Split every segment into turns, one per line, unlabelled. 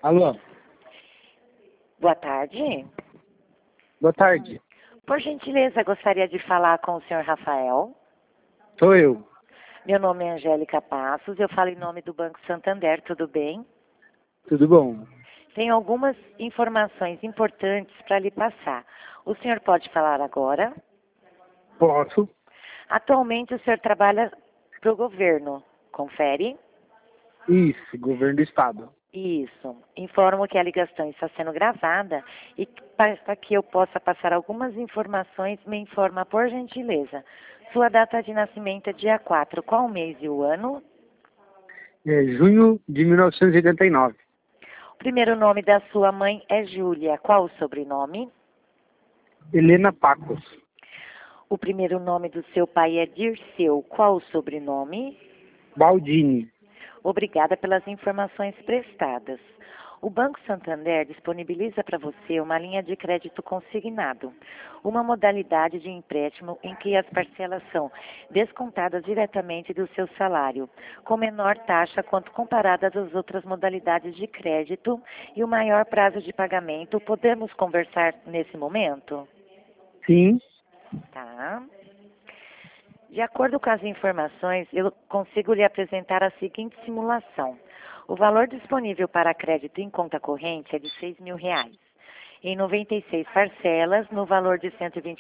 Alô,
Boa tarde.
boa tarde.
Por gentileza, gostaria de falar com o senhor Rafael.
Sou eu.
Meu nome é Angélica Passos, eu falo em nome do Banco Santander, tudo bem?
Tudo bom?
Tenho algumas informações importantes para lhe passar. O senhor pode falar agora?
Posso?
Atualmente o senhor trabalha para o governo, confere?
Isso, governo do estado.
Isso. Informo que a ligação está sendo gravada e para que eu possa passar algumas informações, me informa por gentileza. Sua data de nascimento é dia 4. Qual o mês e o ano?
É junho de 1989.
O primeiro nome da sua mãe é Júlia. Qual o sobrenome?
Helena Pacos.
O primeiro nome do seu pai é Dirceu. Qual o sobrenome?
Baldini.
Obrigada pelas informações prestadas. O Banco Santander disponibiliza para você uma linha de crédito consignado, uma modalidade de empréstimo em que as parcelas são descontadas diretamente do seu salário, com menor taxa quanto comparadas às outras modalidades de crédito e o maior prazo de pagamento. Podemos conversar nesse momento?
Sim,
Tá. De acordo com as informações, eu consigo lhe apresentar a seguinte simulação. O valor disponível para crédito em conta corrente é de R$ 6.000, em 96 parcelas, no valor de R$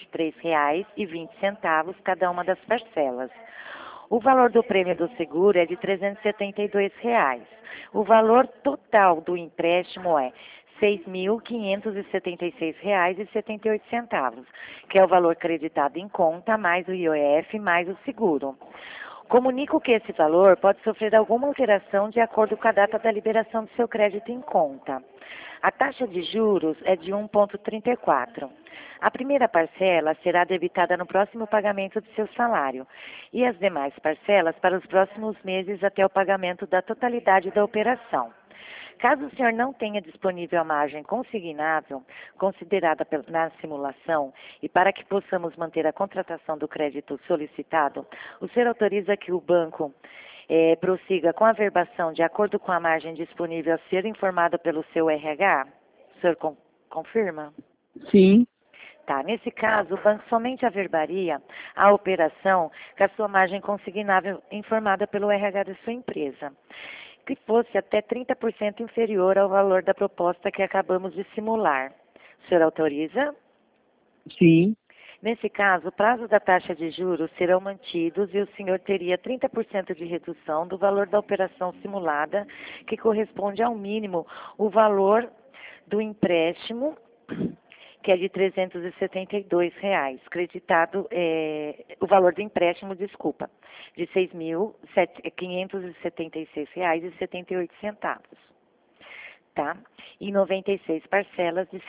123,20 cada uma das parcelas. O valor do prêmio do seguro é de R$ 372. O valor total do empréstimo é R$ 6.576,78, que é o valor creditado em conta, mais o IOF, mais o seguro. Comunico que esse valor pode sofrer alguma alteração de acordo com a data da liberação do seu crédito em conta. A taxa de juros é de 1,34. A primeira parcela será debitada no próximo pagamento do seu salário e as demais parcelas para os próximos meses até o pagamento da totalidade da operação. Caso o senhor não tenha disponível a margem consignável, considerada na simulação, e para que possamos manter a contratação do crédito solicitado, o senhor autoriza que o banco prossiga com a verbação de acordo com a margem disponível a ser informada pelo seu RH? O senhor confirma?
sim,
Tá, nesse caso, o banco somente averbaria a operação com a sua margem consignável informada pelo RH da sua empresa, que fosse até 30% inferior ao valor da proposta que acabamos de simular. O senhor autoriza?
sim,
Nesse caso, o prazo da taxa de juros serão mantidos e o senhor teria 30% de redução do valor da operação simulada, que corresponde ao mínimo o valor do empréstimo, que é de R$ 372, creditado, o valor do empréstimo, desculpa, de R$ 6.576,78, tá? E 96 parcelas de R$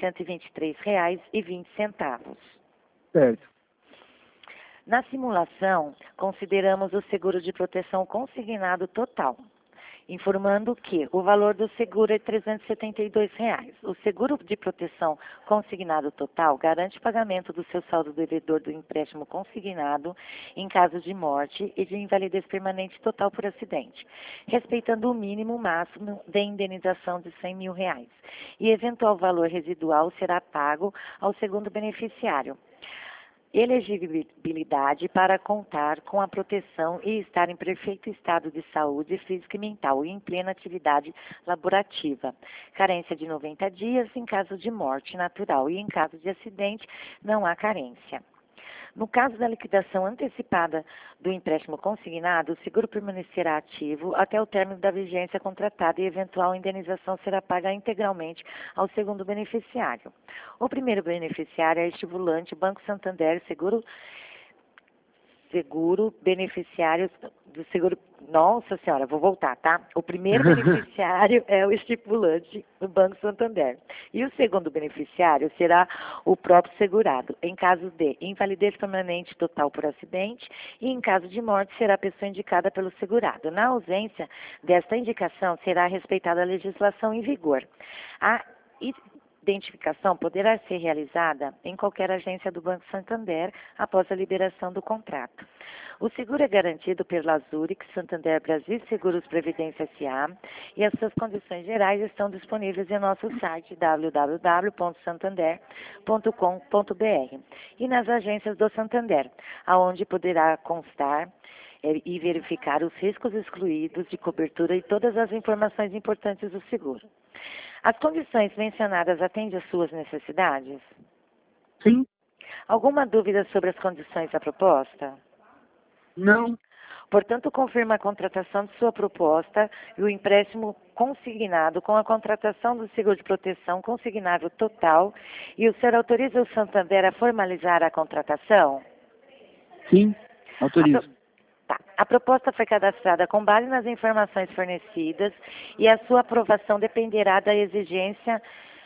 123,20.
certo.
Na simulação, consideramos o seguro de proteção consignado total, informando que o valor do seguro é R$ 372. O seguro de proteção consignado total garante o pagamento do seu saldo devedor do empréstimo consignado em caso de morte e de invalidez permanente total por acidente, respeitando o mínimo máximo de indenização de R$ 100.000. E eventual valor residual será pago ao segundo beneficiário. Elegibilidade para contar com a proteção e estar em perfeito estado de saúde física e mental e em plena atividade laborativa. Carência de 90 dias em caso de morte natural e em caso de acidente não há carência. No caso da liquidação antecipada do empréstimo consignado, o seguro permanecerá ativo até o término da vigência contratada e eventual indenização será paga integralmente ao segundo beneficiário. O primeiro beneficiário é estimulante Banco Santander Seguro beneficiário do seguro. Nossa senhora, vou voltar, tá? O primeiro beneficiário é o estipulante do Banco Santander. E o segundo beneficiário será o próprio segurado, em caso de invalidez permanente total por acidente e em caso de morte será a pessoa indicada pelo segurado. Na ausência desta indicação, será respeitada a legislação em vigor. identificação poderá ser realizada em qualquer agência do Banco Santander após a liberação do contrato. O seguro é garantido pela Zurich Santander Brasil Seguros Previdência S.A. e as suas condições gerais estão disponíveis em nosso site www.santander.com.br e nas agências do Santander, aonde poderá constar e verificar os riscos excluídos de cobertura e todas as informações importantes do seguro. As condições mencionadas atendem às suas necessidades?
Sim.
Alguma dúvida sobre as condições da proposta?
Não.
Portanto, confirma a contratação de sua proposta e o empréstimo consignado com a contratação do seguro de proteção consignável total e o senhor autoriza o Santander a formalizar a contratação?
Sim. Autorizo.
A proposta foi cadastrada com base nas informações fornecidas e a sua aprovação dependerá da exigência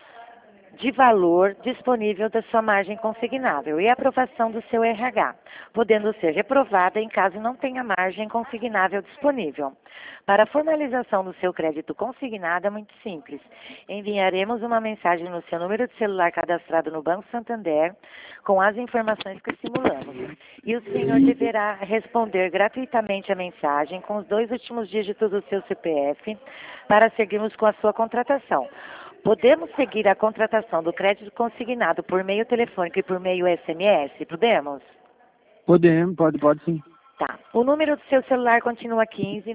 de valor disponível da sua margem consignável e a aprovação do seu RH, podendo ser reprovada em caso não tenha margem consignável disponível. Para a formalização do seu crédito consignado é muito simples. Enviaremos uma mensagem no seu número de celular cadastrado no Banco Santander com as informações que simulamos. E o senhor deverá responder gratuitamente a mensagem com os 2 últimos dígitos do seu CPF para seguirmos com a sua contratação. Podemos seguir a contratação do crédito consignado por meio telefônico e por meio SMS? Podemos?
Podemos, pode sim.
Tá. O número do seu celular continua 15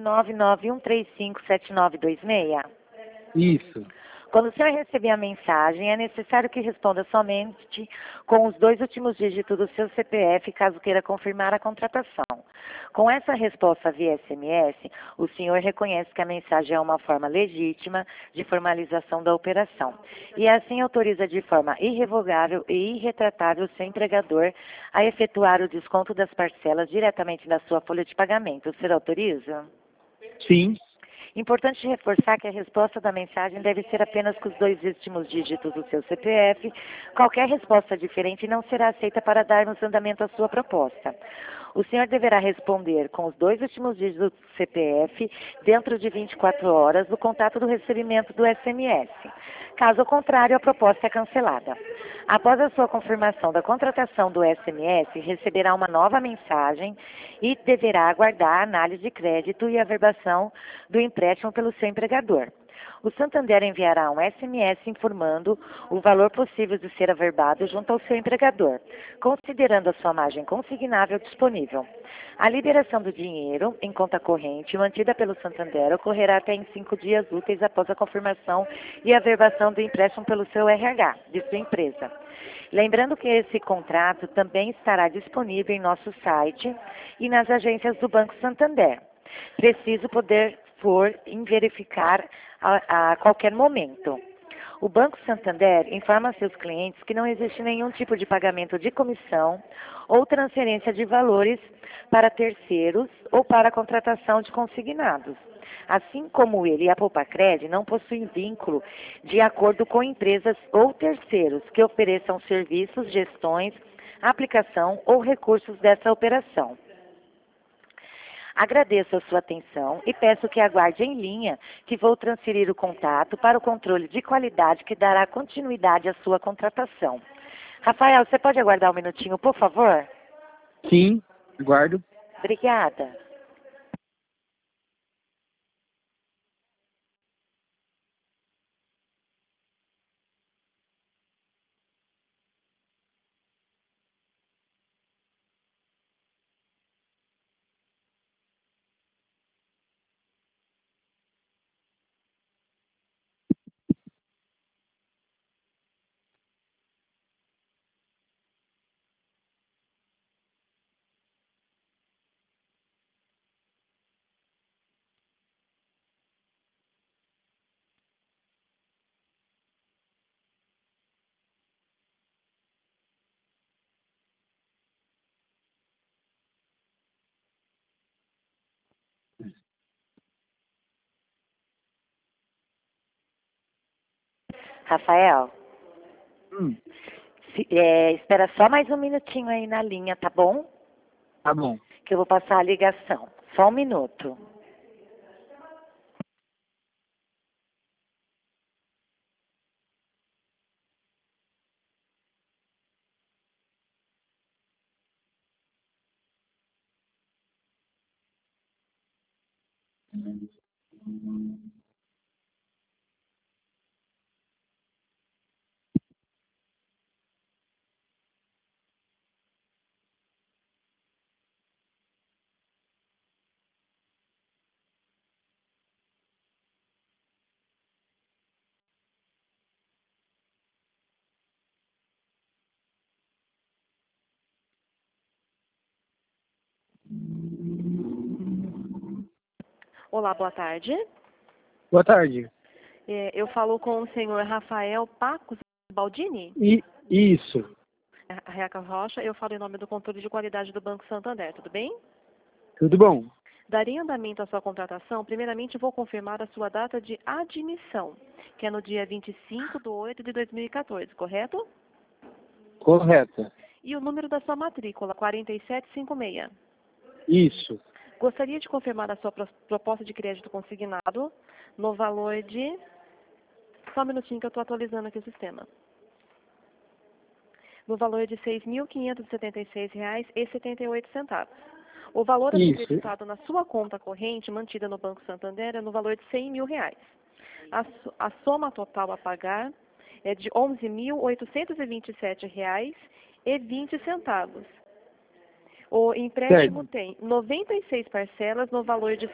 99135 7926?
Isso.
Quando o senhor receber a mensagem, é necessário que responda somente com os 2 últimos dígitos do seu CPF, caso queira confirmar a contratação. Com essa resposta via SMS, o senhor reconhece que a mensagem é uma forma legítima de formalização da operação e assim autoriza de forma irrevogável e irretratável o seu empregador a efetuar o desconto das parcelas diretamente da sua folha de pagamento. O senhor autoriza?
Sim.
Importante reforçar que a resposta da mensagem deve ser apenas com os 2 últimos dígitos do seu CPF. Qualquer resposta diferente não será aceita para darmos andamento à sua proposta. O senhor deverá responder com os 2 últimos dígitos do CPF dentro de 24 horas do contato do recebimento do SMS. Caso contrário, a proposta é cancelada. Após a sua confirmação da contratação do SMS, receberá uma nova mensagem e deverá aguardar a análise de crédito e a averbação do empréstimo pelo seu empregador. O Santander enviará um SMS informando o valor possível de ser averbado junto ao seu empregador, considerando a sua margem consignável disponível. A liberação do dinheiro em conta corrente mantida pelo Santander ocorrerá até em 5 dias úteis após a confirmação e averbação do empréstimo pelo seu RH, de sua empresa. Lembrando que esse contrato também estará disponível em nosso site e nas agências do Banco Santander. Preciso poder verificar a qualquer momento. O Banco Santander informa a seus clientes que não existe nenhum tipo de pagamento de comissão ou transferência de valores para terceiros ou para a contratação de consignados. Assim como ele e a Poupacred não possuem vínculo de acordo com empresas ou terceiros que ofereçam serviços, gestões, aplicação ou recursos dessa operação. Agradeço a sua atenção e peço que aguarde em linha que vou transferir o contato para o controle de qualidade que dará continuidade à sua contratação. Rafael, você pode aguardar um minutinho, por favor?
Sim, guardo.
Obrigada. Rafael, espera só mais um minutinho aí na linha, tá bom?
Tá bom.
Que eu vou passar a ligação. Só um minuto.
Olá, boa tarde.
Boa tarde.
Eu falo com o senhor Rafael Pacos Baldini.
Isso.
Reca Rocha, eu falo em nome do controle de qualidade do Banco Santander, tudo bem?
Tudo bom?
Daria andamento à sua contratação. Primeiramente, vou confirmar a sua data de admissão, que é no dia 25/8/2014, correto?
Correta.
E o número da sua matrícula, 4756.
Isso.
Gostaria de confirmar a sua proposta de crédito consignado no valor de... Só um minutinho que eu estou atualizando aqui o sistema. No valor de R$ 6.576,78. O valor a ser
Isso.
creditado na sua conta corrente, mantida no Banco Santander, é no valor de R$ 100 mil. A soma total a pagar é de R$ 11.827,20. O empréstimo tem 96 parcelas no valor de R$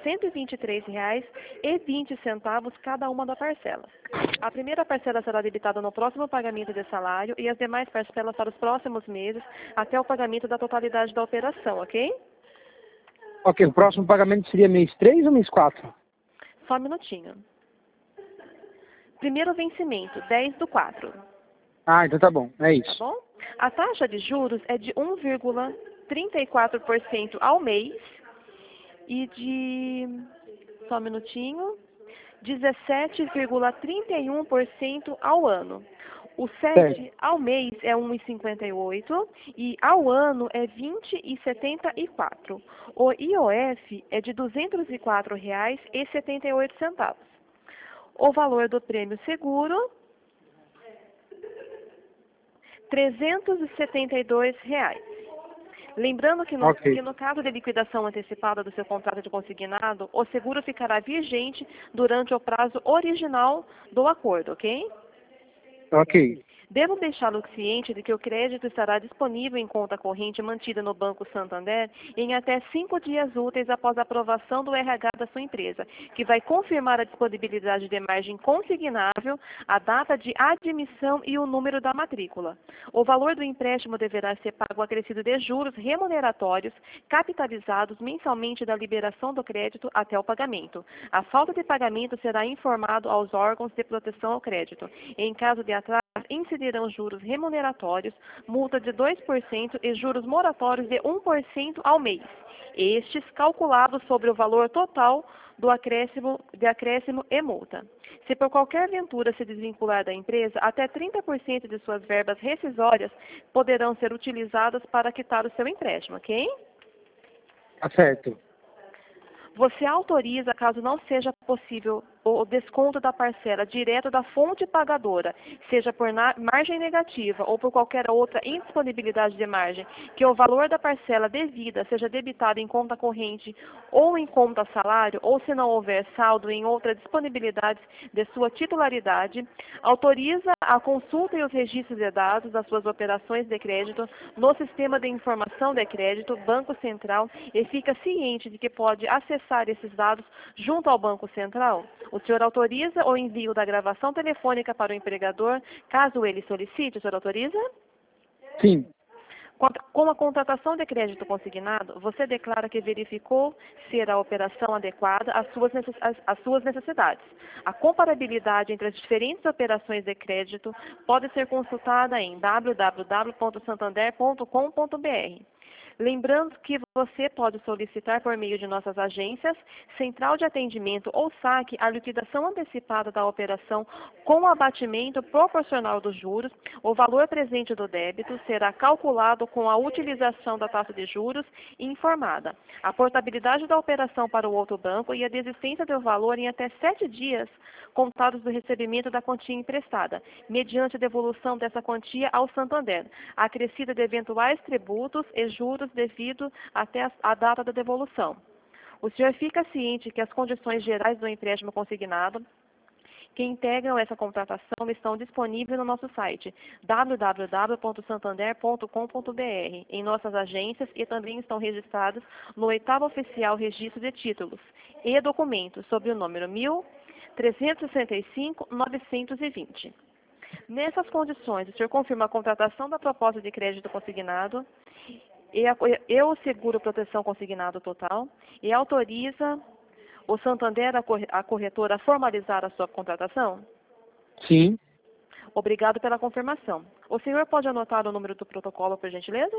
123,20 cada uma da parcela. A primeira parcela será debitada no próximo pagamento de salário e as demais parcelas para os próximos meses até o pagamento da totalidade da operação, ok?
Ok, o próximo pagamento seria mês 3 ou mês 4?
Só um minutinho. Primeiro vencimento, 10/4.
Ah, então tá bom. É
Tá
isso.
bom? A taxa de juros é de 1,34% ao mês e de, só um minutinho, 17,31% ao ano. O 7 ao mês é 1,58 e ao ano é 20,74. O IOF é de R$ 204,78. O valor do prêmio seguro, R$ 372. Lembrando que no caso de liquidação antecipada do seu contrato de consignado, o seguro ficará vigente durante o prazo original do acordo, ok?
Ok.
Devo deixá-lo ciente de que o crédito estará disponível em conta corrente mantida no Banco Santander em até 5 dias úteis após a aprovação do RH da sua empresa, que vai confirmar a disponibilidade de margem consignável, a data de admissão e o número da matrícula. O valor do empréstimo deverá ser pago acrescido de juros remuneratórios capitalizados mensalmente da liberação do crédito até o pagamento. A falta de pagamento será informado aos órgãos de proteção ao crédito. Em caso de atraso, incidirão juros remuneratórios, multa de 2% e juros moratórios de 1% ao mês. Estes calculados sobre o valor total do acréscimo e multa. Se por qualquer ventura se desvincular da empresa, até 30% de suas verbas rescisórias poderão ser utilizadas para quitar o seu empréstimo, ok?
Tá certo.
Você autoriza, caso não seja possível, o desconto da parcela direto da fonte pagadora, seja por margem negativa ou por qualquer outra indisponibilidade de margem, que o valor da parcela devida seja debitado em conta corrente ou em conta salário, ou se não houver saldo em outra disponibilidade de sua titularidade, autoriza a consulta e os registros de dados das suas operações de crédito no Sistema de Informação de Crédito, Banco Central, e fica ciente de que pode acessar esses dados junto ao Banco Central. O senhor autoriza o envio da gravação telefônica para o empregador, caso ele solicite? O senhor autoriza?
Sim.
Com a contratação de crédito consignado, você declara que verificou ser a operação adequada às suas necessidades. A comparabilidade entre as diferentes operações de crédito pode ser consultada em www.santander.com.br. Lembrando que você pode solicitar por meio de nossas agências, central de atendimento ou saque, a liquidação antecipada da operação com abatimento proporcional dos juros. O valor presente do débito será calculado com a utilização da taxa de juros informada. A portabilidade da operação para o outro banco e a desistência do valor em até 7 dias contados do recebimento da quantia emprestada, mediante a devolução dessa quantia ao Santander, acrescida de eventuais tributos e juros devido até a data da devolução. O senhor fica ciente que as condições gerais do empréstimo consignado que integram essa contratação estão disponíveis no nosso site www.santander.com.br, em nossas agências e também estão registrados no 8º Oficial Registro de Títulos e Documentos, sob o número 1365-920. Nessas condições, o senhor confirma a contratação da proposta de crédito consignado e o seguro proteção consignado total e autoriza o Santander, a corretora, a formalizar a sua contratação?
Sim.
Obrigado pela confirmação. O senhor pode anotar o número do protocolo, por gentileza?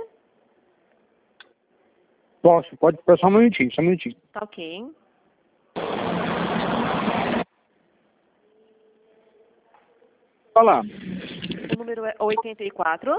Posso, pode, só um minutinho, só um minutinho.
Tá ok.
Olá.
O número é 84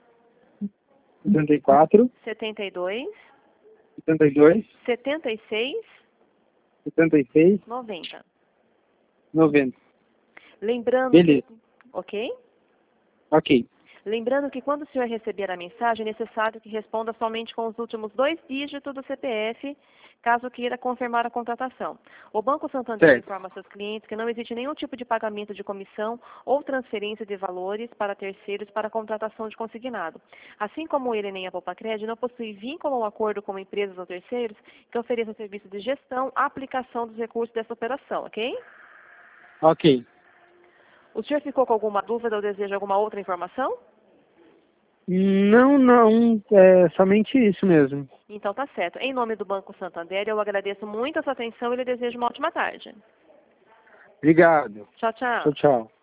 74,
72
72,
76
76,
90.
90.
Lembrando
Beleza.
ok?
Ok.
Lembrando que quando o senhor receber a mensagem, é necessário que responda somente com os últimos 2 dígitos do CPF, caso queira confirmar a contratação. O Banco Santander
Certo.
informa seus clientes que não existe nenhum tipo de pagamento de comissão ou transferência de valores para terceiros para a contratação de consignado. Assim como ele nem a Poupa-Crédito não possui vínculo ou acordo com empresas ou terceiros que ofereçam serviço de gestão, aplicação dos recursos dessa operação, ok?
Ok.
O senhor ficou com alguma dúvida ou deseja alguma outra informação?
Não, é somente isso mesmo.
Então tá certo. Em nome do Banco Santander, eu agradeço muito a sua atenção e lhe desejo uma ótima tarde.
Obrigado.
Tchau, tchau.
Tchau, tchau.